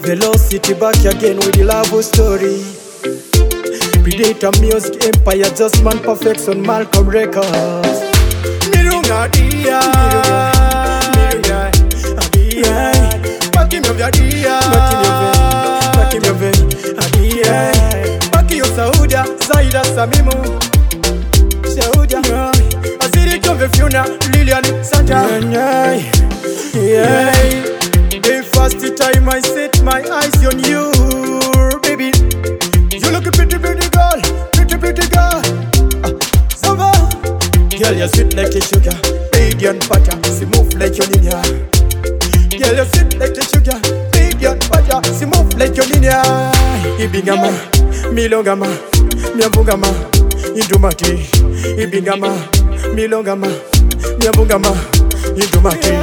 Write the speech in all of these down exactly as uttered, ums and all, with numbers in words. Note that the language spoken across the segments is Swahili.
Velocity back again with the love story. Predator music empire, just man perfect on Malcolm Records. Mirunga dia, mirunga dia, paki mvya dia, paki mvya dia, paki yo Sauda, Zaida Samimu, Sauda, Aziri Jove Fiona, Lilian Santa. Yeah, the first time I set my eyes on you, baby. You look a pretty, pretty girl, pretty, pretty girl. Uh, Sava, girl, you sweet like the sugar, radiant butter, she move like your ninja. Girl, you sweet like the sugar, radiant butter, she move like your ninja. Ibingama, milongama, miambungama, indumati. Ibingama, milongama, miambungama, indumati.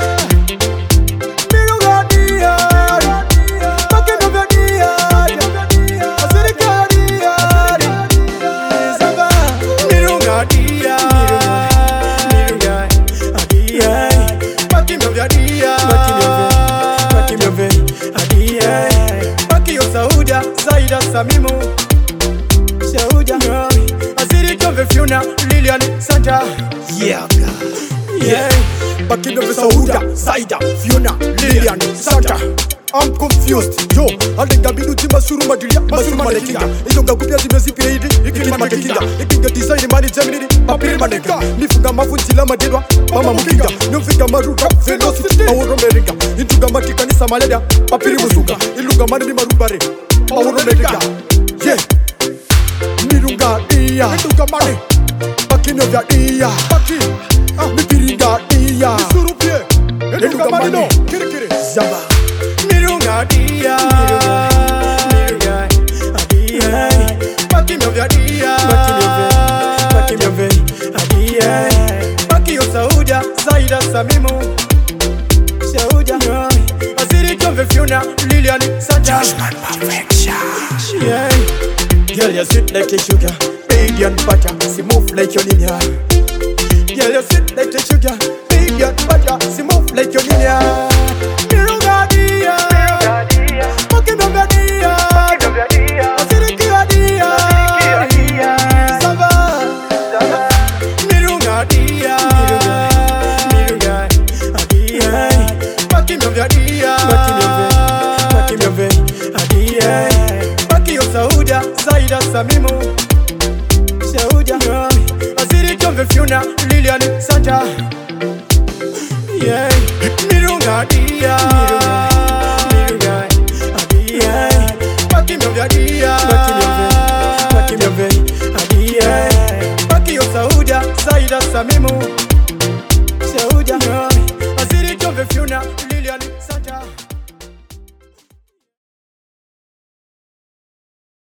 Sauda, Zaida Samimu, Sauda, Aziri Jove Fiona, Lilian Santa. Yeah, yeah. Back in the Sauda, Zaida, Fiona, Lilian Santa. I'm confused, yo. Alenga bidu tima suru magiria, masuru manekinga. Ilonga kupia zimezipi reidi, ikili manekinga. Ikinga design mani Gemini, papiri maneka. Nifunga mafunzila madedwa, mama mukinga. Nyumfinga maruka, velocity, aworo meringa. Intuga matika nisa maleda, papiri musuga. Iluga mani ni marubare, aworo meringa. Yeah, mirunga iya, intuga mani. Bakino vya iya, baki, mipiringa iya. Nisuru pie, intuga mani, kiri kiri, zamba. Mirunga dia, mirunga dia, paki mvya dia, paki mvya dia, paki yo Sauda, Zaida Samimu, Sauda, Aziri Jove Fiona, Lilian Santa. Yeah, girl you sweet like the sugar, radiant butter, she move like your ninja. Girl you sweet like the sugar, radiant butter, she move like your ninja. Sauda, Zaida Samimu, Sauda, Aziri Jove Fiona, Lilian Santa. Yeah, mirunga dia, mirunga dia, paki mvya dia, paki mvya dia, paki yo Sauda, Zaida Samimu, Sauda, Aziri Jove Fiona, Lilian Santa.